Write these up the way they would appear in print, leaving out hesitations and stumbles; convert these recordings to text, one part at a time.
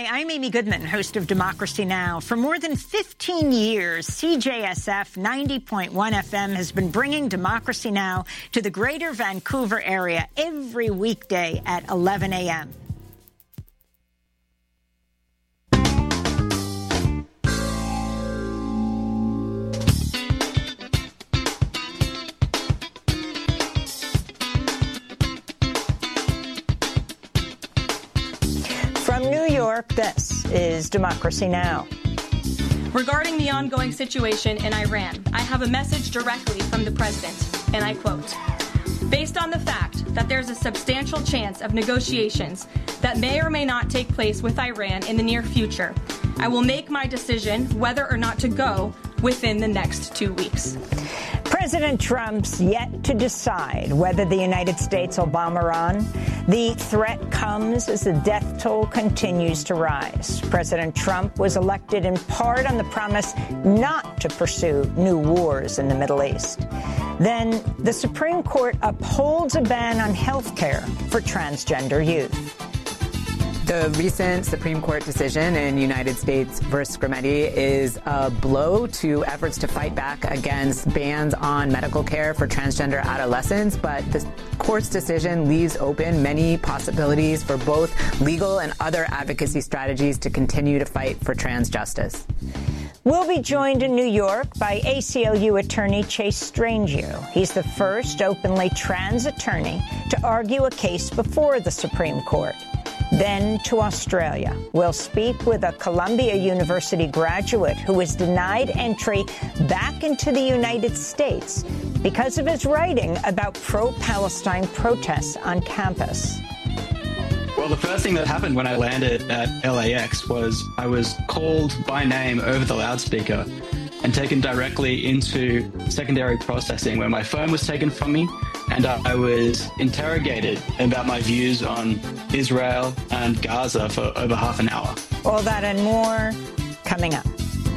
I'm Amy Goodman, host of Democracy Now! For more than 15 years, CJSF 90.1 FM has been bringing Democracy Now! To the greater Vancouver area every weekday at 11 a.m. From New York, this is Democracy Now! Regarding the ongoing situation in Iran, I have a message directly from the president, and I quote, "Based on the fact that there's a substantial chance of negotiations that may or may not take place with Iran in the near future, I will make my decision whether or not to go within the next 2 weeks." President Trump's yet to decide whether the United States will bomb Iran. The threat comes as the death toll continues to rise. President Trump was elected in part on the promise not to pursue new wars in the Middle East. Then the Supreme Court upholds a ban on health care for transgender youth. The recent Supreme Court decision in United States versus Scrimetti is a blow to efforts to fight back against bans on medical care for transgender adolescents, but the court's decision leaves open many possibilities for both legal and other advocacy strategies to continue to fight for trans justice. We'll be joined in New York by ACLU attorney Chase Strangio. He's the first openly trans attorney to argue a case before the Supreme Court. Then to Australia. We'll speak with a Columbia University graduate who was denied entry back into the United States because of his writing about pro-Palestine protests on campus. Well, the first thing that happened when I landed at LAX was I was called by name over the loudspeaker and taken directly into secondary processing, where my phone was taken from me and I was interrogated about my views on Israel and Gaza for over half an hour. All that and more coming up.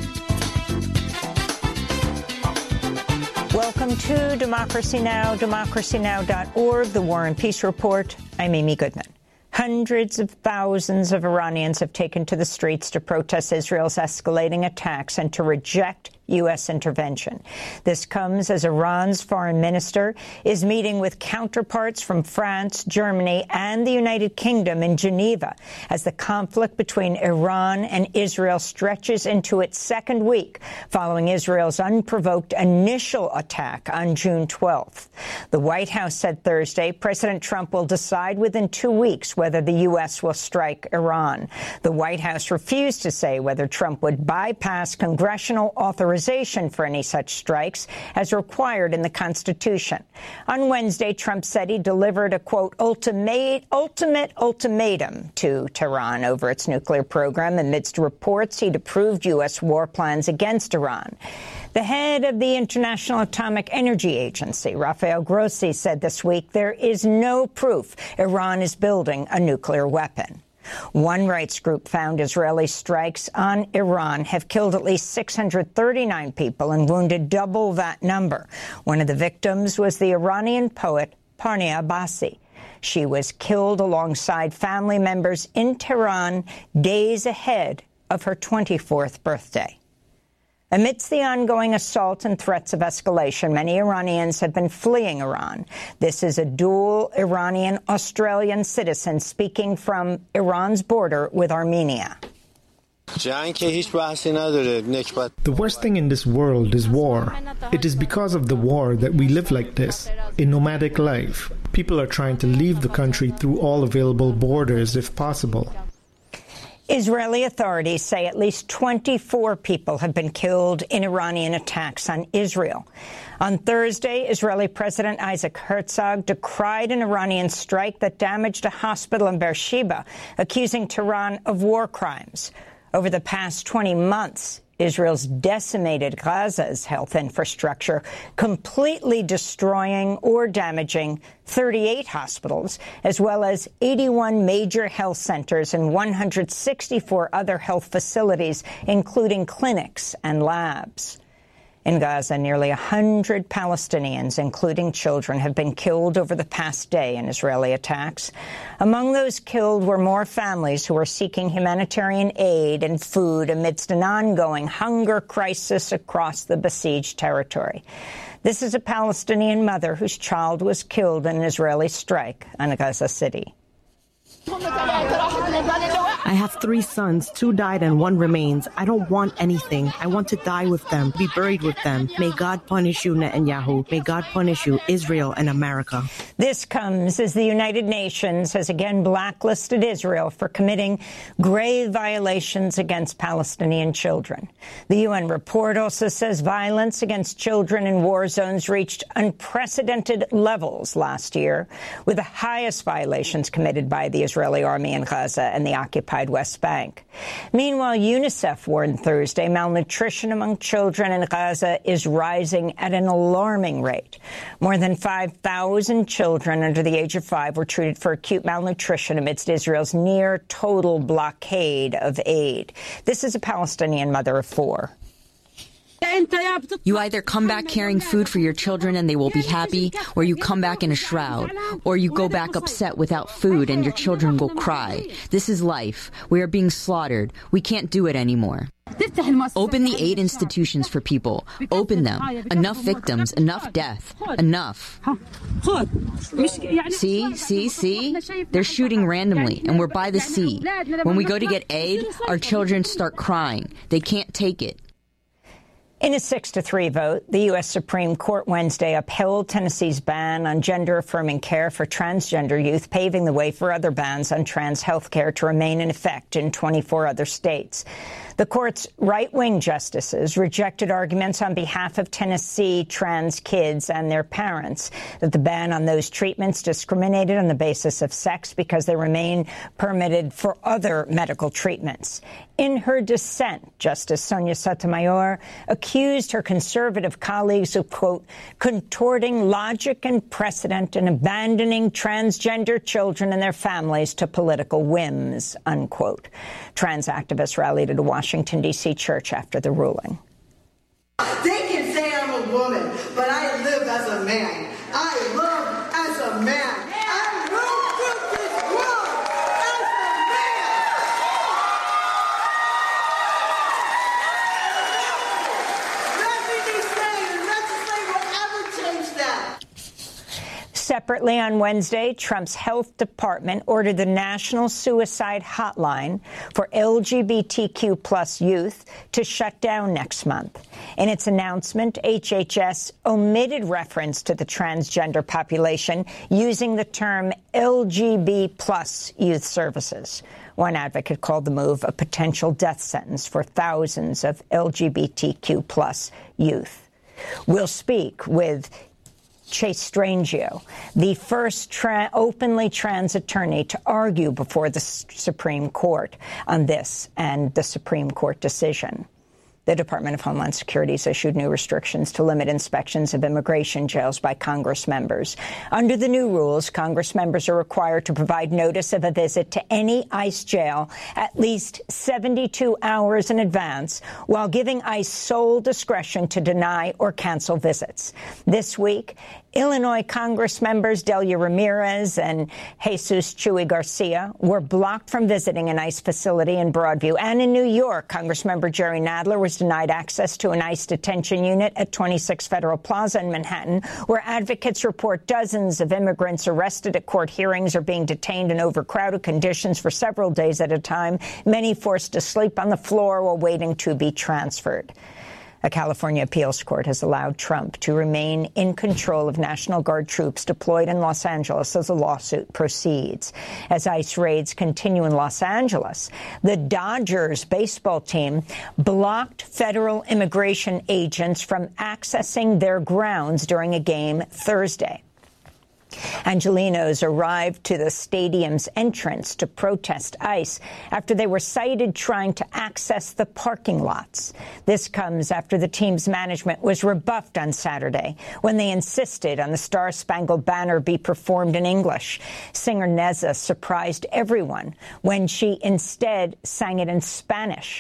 Welcome to Democracy Now!, democracynow.org, the War and Peace Report. I'm Amy Goodman. Hundreds of thousands of Iranians have taken to the streets to protest Israel's escalating attacks and to reject U.S. intervention. This comes as Iran's foreign minister is meeting with counterparts from France, Germany, and the United Kingdom in Geneva as the conflict between Iran and Israel stretches into its second week following Israel's unprovoked initial attack on June 12th. The White House said Thursday President Trump will decide within 2 weeks whether the U.S. will strike Iran. The White House refused to say whether Trump would bypass congressional authorization for any such strikes as required in the Constitution. On Wednesday, Trump said he delivered a, quote, ultimate ultimatum to Tehran over its nuclear program amidst reports he'd approved U.S. war plans against Iran. The head of the International Atomic Energy Agency, Rafael Grossi, said this week there is no proof Iran is building a nuclear weapon. One rights group found Israeli strikes on Iran have killed at least 639 people and wounded double that number. One of the victims was the Iranian poet Parnia Abbasi. She was killed alongside family members in Tehran days ahead of her 24th birthday. Amidst the ongoing assault and threats of escalation, many Iranians have been fleeing Iran. This is a dual Iranian-Australian citizen speaking from Iran's border with Armenia. The worst thing in this world is war. It is because of the war that we live like this, a nomadic life. People are trying to leave the country through all available borders if possible. Israeli authorities say at least 24 people have been killed in Iranian attacks on Israel. On Thursday, Israeli President Isaac Herzog decried an Iranian strike that damaged a hospital in Beersheba, accusing Tehran of war crimes. Over the past 20 months, Israel's decimated Gaza's health infrastructure, completely destroying or damaging 38 hospitals, as well as 81 major health centers and 164 other health facilities, including clinics and labs. In Gaza, nearly 100 Palestinians, including children, have been killed over the past day in Israeli attacks. Among those killed were more families who are seeking humanitarian aid and food amidst an ongoing hunger crisis across the besieged territory. This is a Palestinian mother whose child was killed in an Israeli strike on Gaza City. I have 3 sons, 2 died and 1 remains. I don't want anything. I want to die with them, be buried with them. May God punish you, Netanyahu. May God punish you, Israel and America. This comes as the United Nations has again blacklisted Israel for committing grave violations against Palestinian children. The UN report also says violence against children in war zones reached unprecedented levels last year, with the highest violations committed by the Israeli army in Gaza and the occupied West Bank. Meanwhile, UNICEF warned Thursday malnutrition among children in Gaza is rising at an alarming rate. More than 5,000 children under the age of 5 were treated for acute malnutrition amidst Israel's near-total blockade of aid. This is a Palestinian mother of 4. You either come back carrying food for your children and they will be happy, or you come back in a shroud, or you go back upset without food and your children will cry. This is life. We are being slaughtered. We can't do it anymore. Open the aid institutions for people. Open them. Enough victims. Enough death. Enough. See? They're shooting randomly, and we're by the sea. When we go to get aid, our children start crying. They can't take it. In a 6-3 vote, the U.S. Supreme Court Wednesday upheld Tennessee's ban on gender-affirming care for transgender youth, paving the way for other bans on trans health care to remain in effect in 24 other states. The court's right-wing justices rejected arguments on behalf of Tennessee trans kids and their parents that the ban on those treatments discriminated on the basis of sex because they remain permitted for other medical treatments. In her dissent, Justice Sonia Sotomayor accused her conservative colleagues of, quote, contorting logic and precedent and abandoning transgender children and their families to political whims, unquote. Trans activists rallied at a Washington, D.C. church after the ruling. They can say I'm a woman, but I live as a man. I love as a man. I move through this world as a man. Nothing they say in legislate will ever change that. Separately on Wednesday, Trump's health department ordered the National Suicide Hotline for LGBTQ+ youth to shut down next month. In its announcement, HHS omitted reference to the transgender population, using the term LGB+ youth services. One advocate called the move a potential death sentence for thousands of LGBTQ+ youth. We'll speak with Chase Strangio, the first openly trans attorney to argue before the Supreme Court on this and the Supreme Court decision. The Department of Homeland Security has issued new restrictions to limit inspections of immigration jails by Congress members. Under the new rules, Congress members are required to provide notice of a visit to any ICE jail at least 72 hours in advance, while giving ICE sole discretion to deny or cancel visits. This week, Illinois Congress members Delia Ramirez and Jesus Chuy Garcia were blocked from visiting an ICE facility in Broadview. And in New York, Congressmember Jerry Nadler was denied access to an ICE detention unit at 26 Federal Plaza in Manhattan, where advocates report dozens of immigrants arrested at court hearings are being detained in overcrowded conditions for several days at a time, many forced to sleep on the floor while waiting to be transferred. A California appeals court has allowed Trump to remain in control of National Guard troops deployed in Los Angeles as the lawsuit proceeds. As ICE raids continue in Los Angeles, the Dodgers baseball team blocked federal immigration agents from accessing their grounds during a game Thursday. Angelenos arrived to the stadium's entrance to protest ICE after they were cited trying to access the parking lots. This comes after the team's management was rebuffed on Saturday when they insisted on the Star-Spangled Banner be performed in English. Singer Neza surprised everyone when she instead sang it in Spanish.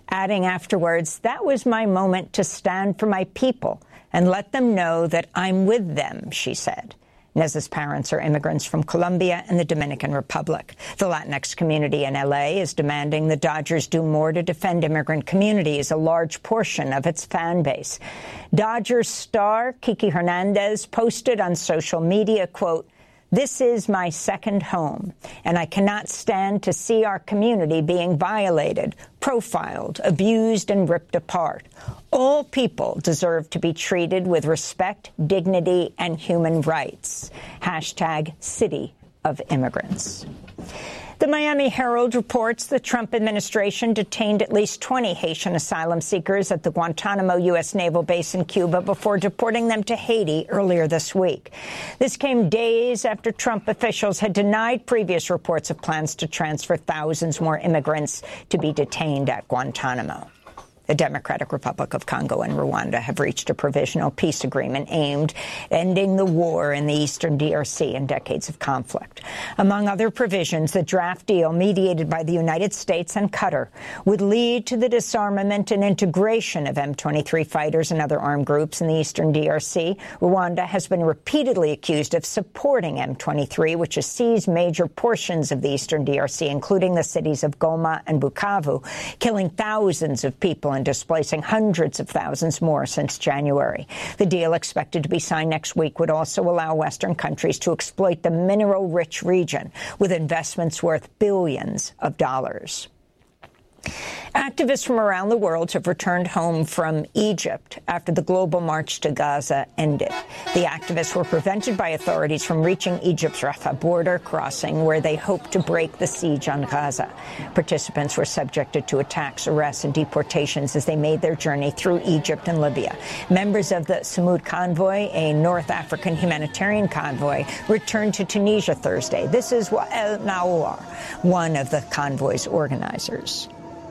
adding afterwards, "That was my moment to stand for my people and let them know that I'm with them," she said. Nez's parents are immigrants from Colombia and the Dominican Republic. The Latinx community in L.A. is demanding the Dodgers do more to defend immigrant communities, a large portion of its fan base. Dodgers star Kiki Hernandez posted on social media, quote, "This is my second home, and I cannot stand to see our community being violated, profiled, abused, and ripped apart. All people deserve to be treated with respect, dignity, and human rights. Hashtag City of Immigrants." The Miami Herald reports the Trump administration detained at least 20 Haitian asylum seekers at the Guantanamo U.S. naval base in Cuba before deporting them to Haiti earlier this week. This came days after Trump officials had denied previous reports of plans to transfer thousands more immigrants to be detained at Guantanamo. The Democratic Republic of Congo and Rwanda have reached a provisional peace agreement aimed at ending the war in the eastern DRC and decades of conflict. Among other provisions, the draft deal, mediated by the United States and Qatar, would lead to the disarmament and integration of M23 fighters and other armed groups in the eastern DRC. Rwanda has been repeatedly accused of supporting M23, which has seized major portions of the eastern DRC, including the cities of Goma and Bukavu, killing thousands of people and displacing hundreds of thousands more since January. The deal, expected to be signed next week, would also allow Western countries to exploit the mineral-rich region with investments worth billions of dollars. Activists from around the world have returned home from Egypt after the global march to Gaza ended. The activists were prevented by authorities from reaching Egypt's Rafah border crossing, where they hoped to break the siege on Gaza. Participants were subjected to attacks, arrests, and deportations as they made their journey through Egypt and Libya. Members of the Sumud Convoy, a North African humanitarian convoy, returned to Tunisia Thursday. This is Wael Naouar, one of the convoy's organizers.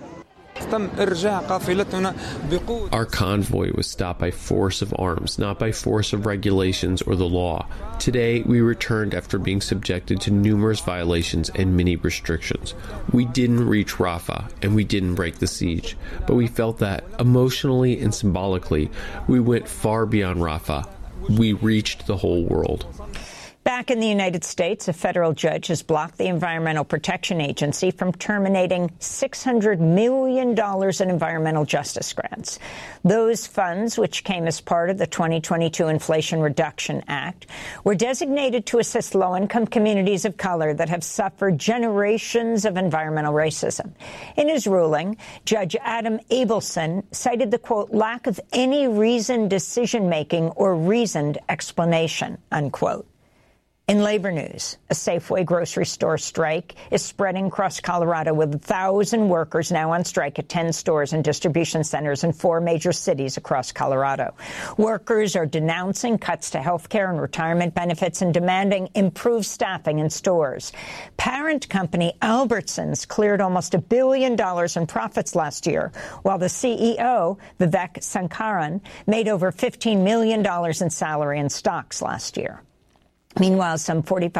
Our convoy was stopped by force of arms, not by force of regulations or the law. Today, we returned after being subjected to numerous violations and many restrictions. We didn't reach Rafah, and we didn't break the siege, but we felt that, emotionally and symbolically, we went far beyond Rafah. We reached the whole world. Back in the United States, a federal judge has blocked the Environmental Protection Agency from terminating $600 million in environmental justice grants. Those funds, which came as part of the 2022 Inflation Reduction Act, were designated to assist low-income communities of color that have suffered generations of environmental racism. In his ruling, Judge Adam Abelson cited the, quote, lack of any reasoned decision-making or reasoned explanation, unquote. In labor news, a Safeway grocery store strike is spreading across Colorado, with 1,000 workers now on strike at 10 stores and distribution centers in 4 major cities across Colorado. Workers are denouncing cuts to health care and retirement benefits and demanding improved staffing in stores. Parent company Albertsons cleared almost $1 billion in profits last year, while the CEO, Vivek Sankaran, made over $15 million in salary and stocks last year. Meanwhile, some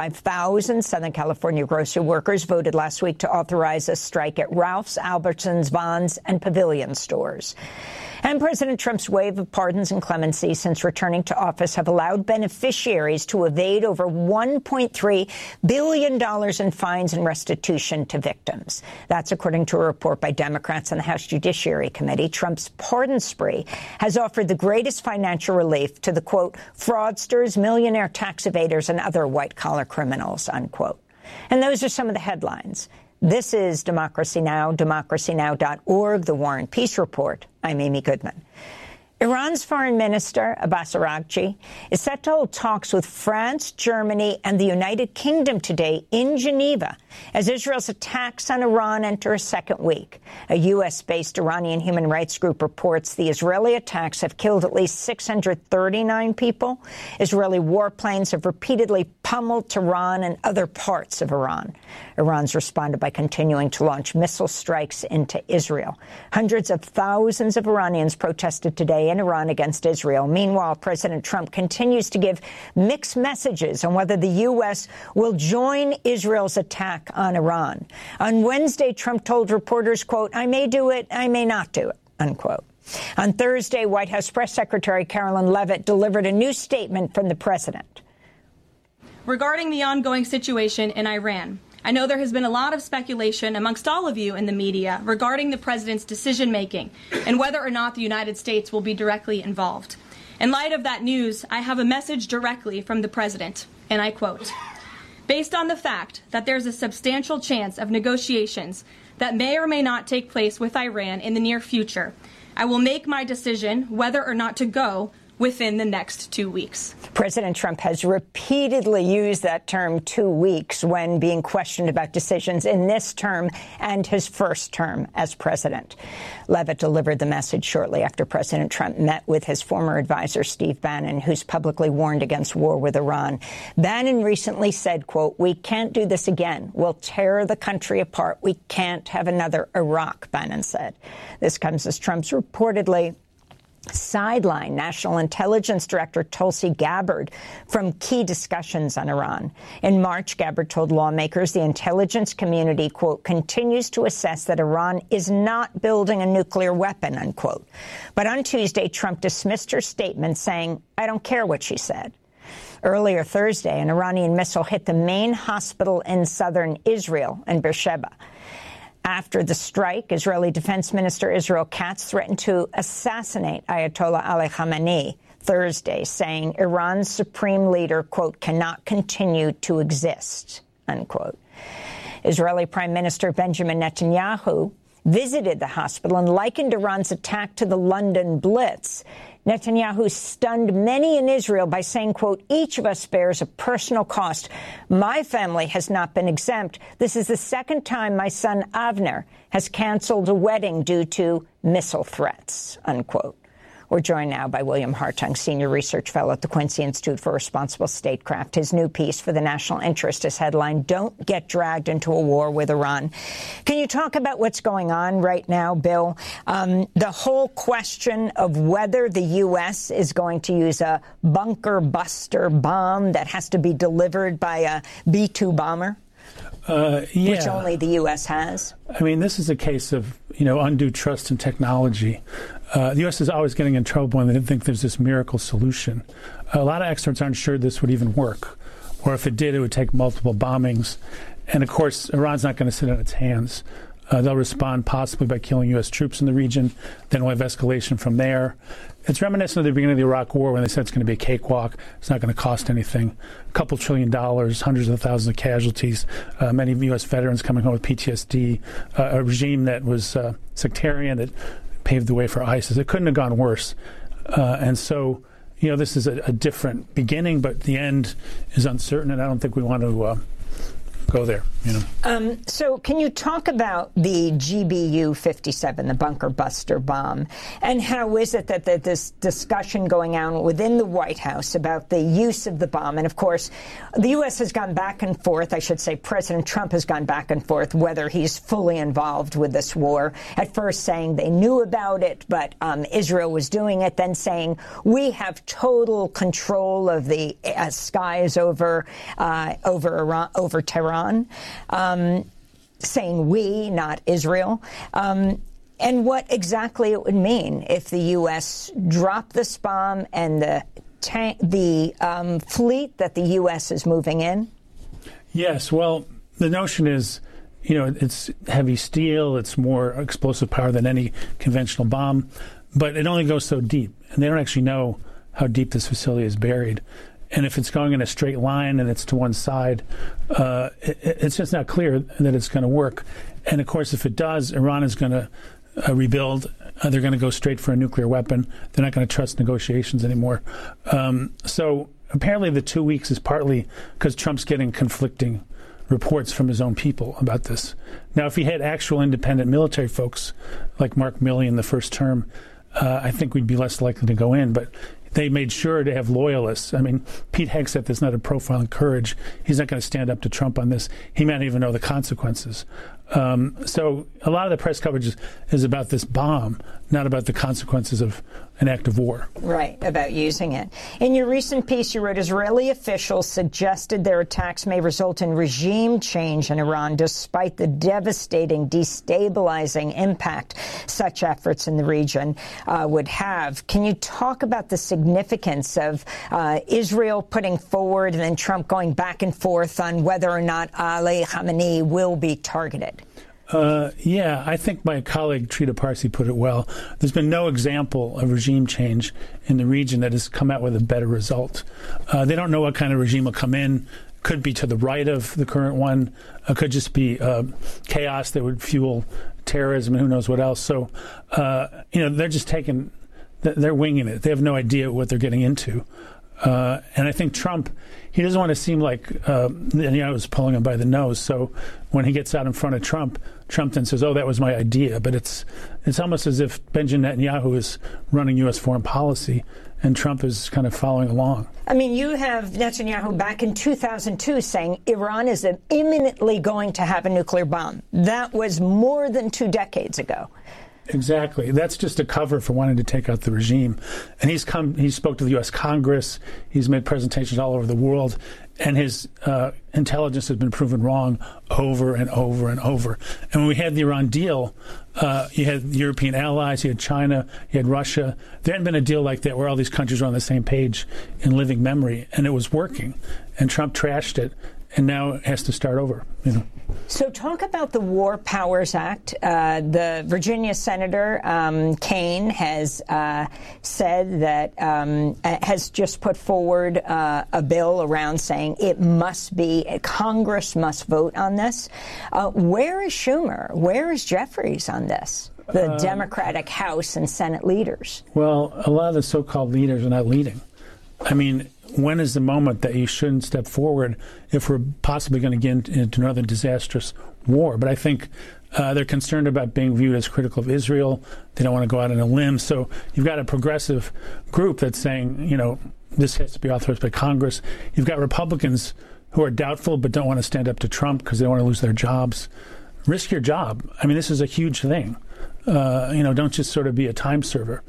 45,000 Southern California grocery workers voted last week to authorize a strike at Ralph's, Albertsons, Vons, and Pavilion stores. And President Trump's wave of pardons and clemency since returning to office have allowed beneficiaries to evade over $1.3 billion in fines and restitution to victims. That's according to a report by Democrats on the House Judiciary Committee. Trump's pardon spree has offered the greatest financial relief to the, quote, fraudsters, millionaire tax evaders, and other white-collar criminals, unquote. And those are some of the headlines. This is Democracy Now!, democracynow.org, The War and Peace Report. I'm Amy Goodman. Iran's Foreign Minister, Abbas Araghchi, is set to hold talks with France, Germany, and the United Kingdom today in Geneva as Israel's attacks on Iran enter a second week. A U.S.-based Iranian human rights group reports the Israeli attacks have killed at least 639 people. Israeli warplanes have repeatedly pummeled Tehran and other parts of Iran. Iran's responded by continuing to launch missile strikes into Israel. Hundreds of thousands of Iranians protested today in Iran against Israel. Meanwhile, President Trump continues to give mixed messages on whether the U.S. will join Israel's attack attack on Iran. On Wednesday, Trump told reporters, quote, "I may do it, I may not do it," unquote. On Thursday, White House Press Secretary Carolyn Leavitt delivered a new statement from the president. Regarding the ongoing situation in Iran, I know there has been a lot of speculation amongst all of you in the media regarding the president's decision-making and whether or not the United States will be directly involved. In light of that news, I have a message directly from the president, and I quote, "Based on the fact that there's a substantial chance of negotiations that may or may not take place with Iran in the near future, I will make my decision whether or not to go within the next 2 weeks." President Trump has repeatedly used that term 2 weeks when being questioned about decisions in this term and his first term as president. Leavitt delivered the message shortly after President Trump met with his former advisor, Steve Bannon, who's publicly warned against war with Iran. Bannon recently said, quote, "We can't do this again. We'll tear the country apart. We can't have another Iraq," Bannon said. This comes as Trump's reportedly sidelined National Intelligence Director Tulsi Gabbard from key discussions on Iran. In March, Gabbard told lawmakers the intelligence community, quote, "continues to assess that Iran is not building a nuclear weapon," unquote. But on Tuesday, Trump dismissed her statement, saying, "I don't care what she said." Earlier Thursday, an Iranian missile hit the main hospital in southern Israel in Beersheba. After the strike, Israeli Defense Minister Israel Katz threatened to assassinate Ayatollah Ali Khamenei Thursday, saying Iran's supreme leader, quote, "cannot continue to exist," unquote. Israeli Prime Minister Benjamin Netanyahu visited the hospital and likened Iran's attack to the London Blitz. Netanyahu stunned many in Israel by saying, quote, "Each of us bears a personal cost. My family has not been exempt. This is the second time my son Avner has canceled a wedding due to missile threats," unquote. We're joined now by William Hartung, Senior Research Fellow at the Quincy Institute for Responsible Statecraft. His new piece for the National Interest is headlined, "Don't Get Dragged into a War with Iran." Can you talk about what's going on right now, Bill? The whole question of whether the U.S. is going to use a bunker buster bomb that has to be delivered by a B-2 bomber? Which only the U.S. has. I mean, this is a case of, undue trust in technology. The U.S. is always getting in trouble when they think there's this miracle solution. A lot of experts aren't sure this would even work, or if it did, it would take multiple bombings. And, of course, Iran's not going to sit on its hands. They'll respond possibly by killing U.S. troops in the region. Then we'll have escalation from there. It's reminiscent of the beginning of the Iraq War when they said it's going to be a cakewalk. It's not going to cost anything. A couple $1 trillion, hundreds of thousands of casualties, many U.S. veterans coming home with PTSD, a regime that was sectarian that paved the way for ISIS. It couldn't have gone worse. And so, this is a different beginning, but the end is uncertain, and I don't think we want to go there. So can you talk about the GBU-57, the bunker buster bomb, and how is it that this discussion going on within the White House about the use of the bomb? And, of course, the U.S. has gone back and forth. I should say President Trump has gone back and forth whether he's fully involved with this war. At first saying they knew about it, but Israel was doing it. Then saying we have total control of the skies over Iran, over Tehran. Saying we, not Israel, and what exactly it would mean if the U.S. dropped this bomb and the fleet that the U.S. is moving in? Yes, well, the notion is, it's heavy steel, it's more explosive power than any conventional bomb, but it only goes so deep, and they don't actually know how deep this facility is buried. And if it's going in a straight line and it's to one side, it's just not clear that it's going to work. And, of course, if it does, Iran is going to rebuild. They're going to go straight for a nuclear weapon. They're not going to trust negotiations anymore. So apparently the 2 weeks is partly because Trump's getting conflicting reports from his own people about this. Now, if he had actual independent military folks like Mark Milley in the first term, I think we'd be less likely to go in. But they made sure to have loyalists. I mean, Pete Hegseth is not a profile in courage. He's not going to stand up to Trump on this. He might not even know the consequences. So a lot of the press coverage is about this bomb, not about the consequences of an act of war. Right, about using it. In your recent piece, you wrote Israeli officials suggested their attacks may result in regime change in Iran, despite the devastating, destabilizing impact such efforts in the region would have. Can you talk about the significance of Israel putting forward and then Trump going back and forth on whether or not Ali Khamenei will be targeted? Yeah, I think my colleague Trita Parsi put it well. There's been no example of regime change in the region that has come out with a better result. They don't know what kind of regime will come in. Could be to the right of the current one. Could just be chaos that would fuel terrorism and who knows what else. So, they're just they're winging it. They have no idea what they're getting into. And I think Trump, he doesn't want to seem like Netanyahu is pulling him by the nose. So when he gets out in front of Trump then says, "Oh, that was my idea." But it's almost as if Benjamin Netanyahu is running U.S. foreign policy and Trump is kind of following along. I mean, you have Netanyahu back in 2002 saying Iran is imminently going to have a nuclear bomb. That was more than 2 decades ago. Exactly. That's just a cover for wanting to take out the regime. And he spoke to the U.S. Congress. He's made presentations all over the world. And his intelligence has been proven wrong over and over and over. And when we had the Iran deal, you had European allies, you had China, you had Russia. There hadn't been a deal like that where all these countries were on the same page in living memory. And it was working. And Trump trashed it. And now it has to start over, So talk about the War Powers Act. The Virginia Senator Kaine has said that has just put forward a bill around saying it must be, Congress must vote on this. Where is Schumer? Where is Jeffries on this? The Democratic House and Senate leaders. Well, a lot of the so-called leaders are not leading. I mean, when is the moment that you shouldn't step forward if we're possibly going to get into another disastrous war? But I think they're concerned about being viewed as critical of Israel. They don't want to go out on a limb. So you've got a progressive group that's saying, this has to be authorized by Congress. You've got Republicans who are doubtful but don't want to stand up to Trump because they don't want to lose their jobs. Risk your job. I mean, this is a huge thing. Don't just sort of be a time server.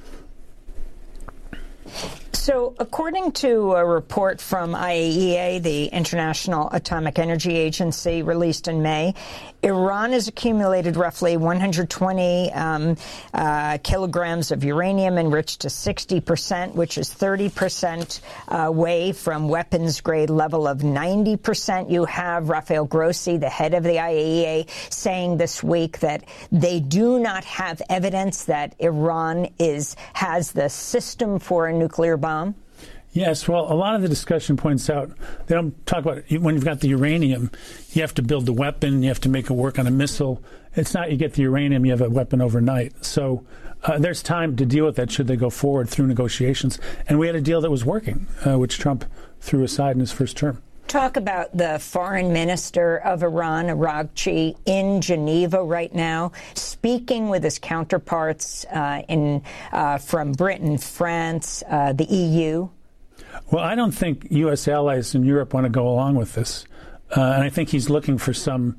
So, according to a report from IAEA, the International Atomic Energy Agency, released in May, Iran has accumulated roughly 120 kilograms of uranium enriched to 60%, which is 30% away from weapons-grade level of 90%. You have Rafael Grossi, the head of the IAEA, saying this week that they do not have evidence that Iran has the system for a nuclear bomb. Yes, well, a lot of the discussion points out, they don't talk about when you've got the uranium, you have to build the weapon, you have to make it work on a missile. It's not you get the uranium, you have a weapon overnight. So there's time to deal with that should they go forward through negotiations. And we had a deal that was working, which Trump threw aside in his first term. Talk about the foreign minister of Iran, Araghchi, in Geneva right now, speaking with his counterparts from Britain, France, the EU. Well, I don't think U.S. allies in Europe want to go along with this. And I think he's looking for some,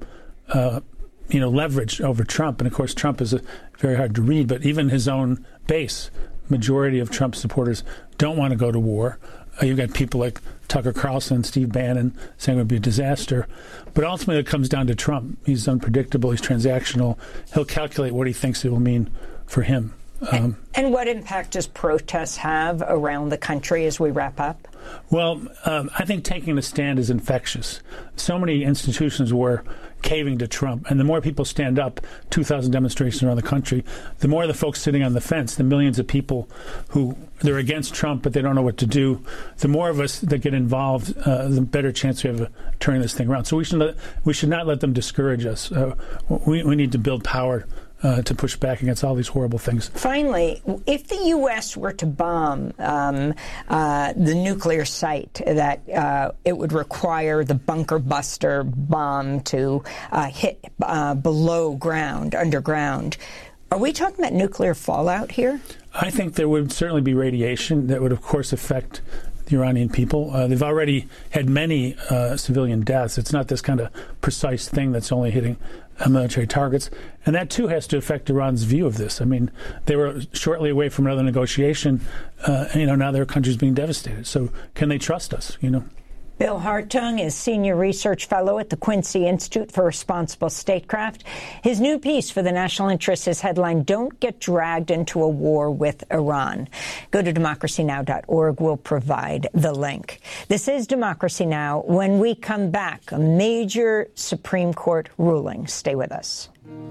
leverage over Trump. And, of course, Trump is very hard to read. But even his own base, majority of Trump supporters, don't want to go to war. You've got people like Tucker Carlson, Steve Bannon saying it would be a disaster. But ultimately it comes down to Trump. He's unpredictable. He's transactional. He'll calculate what he thinks it will mean for him. And what impact does protests have around the country as we wrap up? Well, I think taking a stand is infectious. So many institutions were caving to Trump, and the more people stand up, 2,000 demonstrations around the country, the more the folks sitting on the fence, the millions of people who they're against Trump but they don't know what to do, the more of us that get involved, the better chance we have of turning this thing around. So we should not let them discourage us. We need to build power to push back against all these horrible things. Finally, if the U.S. were to bomb the nuclear site, that it would require the bunker buster bomb to hit below ground, underground. Are we talking about nuclear fallout here? I think there would certainly be radiation that would, of course, affect the Iranian people. They've already had many civilian deaths. It's not this kind of precise thing that's only hitting military targets. And that, too, has to affect Iran's view of this. I mean, they were shortly away from another negotiation. Now their country's being devastated. So can they trust us, Bill Hartung is Senior Research Fellow at the Quincy Institute for Responsible Statecraft. His new piece for the National Interest is headlined, "Don't Get Dragged into a War with Iran." Go to democracynow.org. We'll provide the link. This is Democracy Now! When we come back, a major Supreme Court ruling. Stay with us.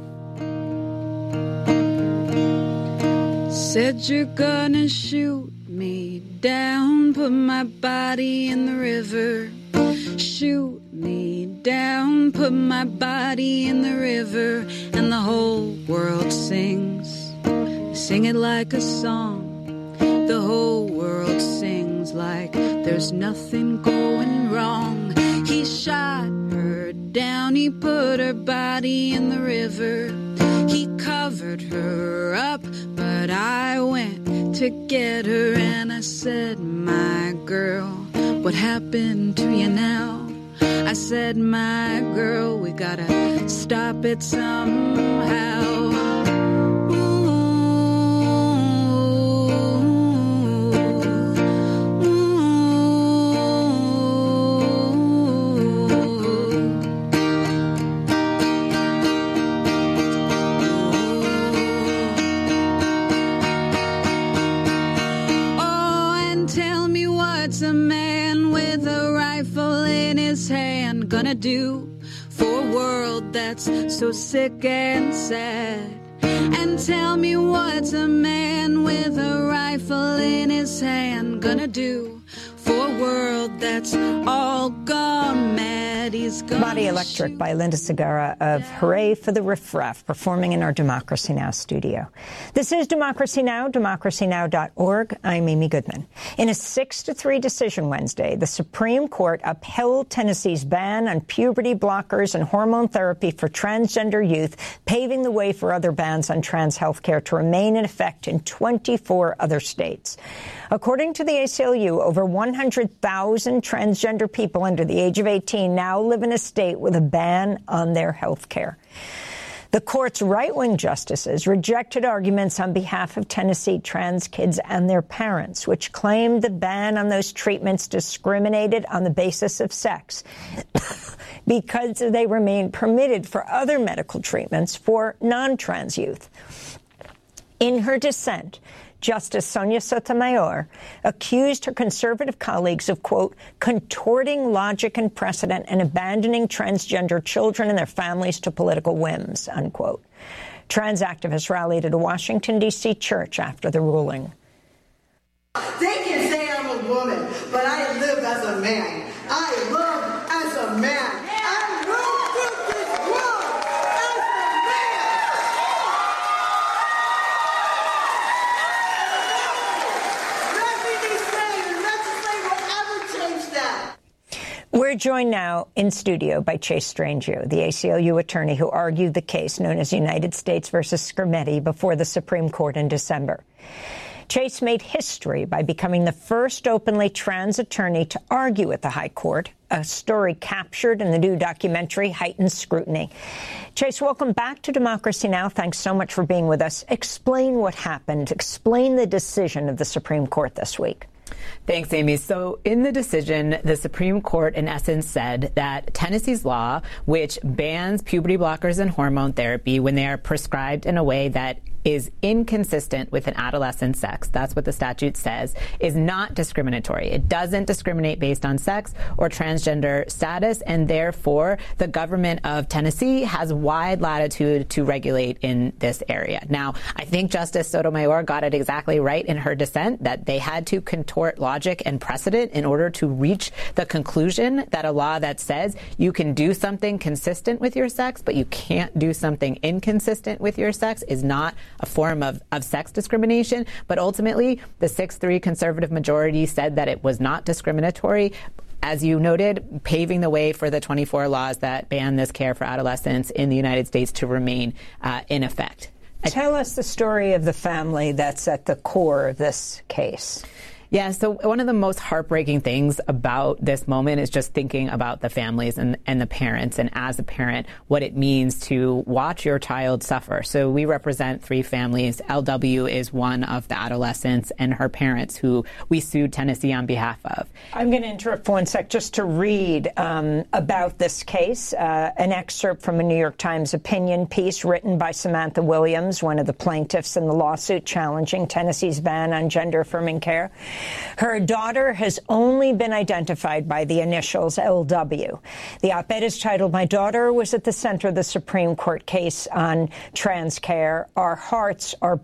Said you're gonna shoot me down, put my body in the river. Shoot me down, put my body in the river. And the whole world sings. Sing it like a song. The whole world sings like there's nothing going wrong. He shot her down, he put her body in the river. He covered her up, but I went to get her, and I said, my girl, what happened to you now? I said, my girl, we gotta stop it somehow. Gonna do for a world that's so sick and sad? And tell me, what's a man with a rifle in his hand gonna do for a world that's all gone mad? He's gonna Body Electric by Linda Segarra of Hooray for the Riff Raff, performing in our Democracy Now! Studio. This is Democracy Now!, democracynow.org. I'm Amy Goodman. In a 6-3 decision Wednesday, the Supreme Court upheld Tennessee's ban on puberty blockers and hormone therapy for transgender youth, paving the way for other bans on trans health care to remain in effect in 24 other states. According to the ACLU, over 100,000 transgender people under the age of 18 now live in a state with a ban on their health care. The court's right-wing justices rejected arguments on behalf of Tennessee trans kids and their parents, which claimed the ban on those treatments discriminated on the basis of sex because they remain permitted for other medical treatments for non-trans youth. In her dissent, Justice Sonia Sotomayor accused her conservative colleagues of, quote, contorting logic and precedent and abandoning transgender children and their families to political whims, unquote. Trans activists rallied at a Washington, D.C. church after the ruling. They can say I'm a woman, but I live as a man. I love as a man. I move through this world as a man. Let me be saying, and legislate will ever change that. We're joined now in studio by Chase Strangio, the ACLU attorney who argued the case known as United States versus Skrmetti before the Supreme Court in December. Chase made history by becoming the first openly trans attorney to argue at the High Court, a story captured in the new documentary Heightened Scrutiny. Chase, welcome back to Democracy Now! Thanks so much for being with us. Explain what happened. Explain the decision of the Supreme Court this week. Thanks, Amy. So in the decision, the Supreme Court, in essence, said that Tennessee's law, which bans puberty blockers and hormone therapy when they are prescribed in a way that is inconsistent with an adolescent's sex, that's what the statute says, is not discriminatory. It doesn't discriminate based on sex or transgender status, and therefore the government of Tennessee has wide latitude to regulate in this area. Now, I think Justice Sotomayor got it exactly right in her dissent that they had to contort logic and precedent in order to reach the conclusion that a law that says you can do something consistent with your sex, but you can't do something inconsistent with your sex is not a form of sex discrimination. But ultimately, the 6-3 conservative majority said that it was not discriminatory, as you noted, paving the way for the 24 laws that ban this care for adolescents in the United States to remain in effect. Tell us the story of the family that's at the core of this case. Yeah, so one of the most heartbreaking things about this moment is just thinking about the families and the parents, and as a parent, what it means to watch your child suffer. So we represent 3 families. LW is one of the adolescents and her parents who we sued Tennessee on behalf of. I'm going to interrupt for 1 sec just to read about this case, an excerpt from a New York Times opinion piece written by Samantha Williams, one of the plaintiffs in the lawsuit challenging Tennessee's ban on gender-affirming care. Her daughter has only been identified by the initials LW. The op-ed is titled, "My daughter was at the center of the Supreme Court case on trans care. Our hearts are